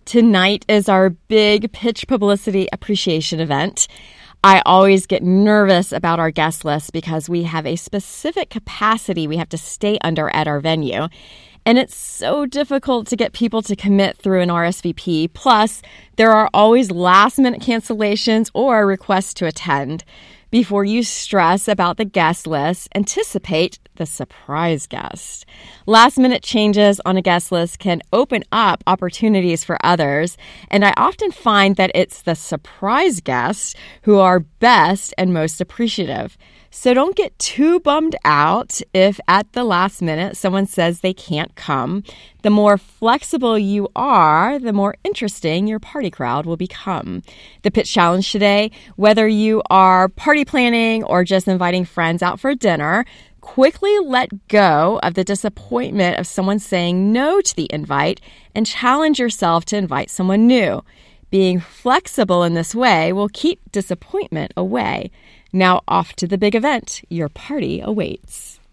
Tonight is our big pitch publicity appreciation event. I always get nervous about our guest list because we have a specific capacity we have to stay under at our venue. And it's so difficult to get people to commit through an RSVP. Plus, there are always last-minute cancellations or requests to attend. Before you stress about the guest list, anticipate the surprise guest. Last-minute changes on a guest list can open up opportunities for others, and I often find that it's the surprise guests who are best and most appreciative. So don't get too bummed out if at the last minute someone says they can't come. The more flexible you are, the more interesting your party crowd will become. The pitch challenge today, whether you are party planning or just inviting friends out for dinner, quickly let go of the disappointment of someone saying no to the invite and challenge yourself to invite someone new. Being flexible in this way will keep disappointment away. Now off to the big event. Your party awaits.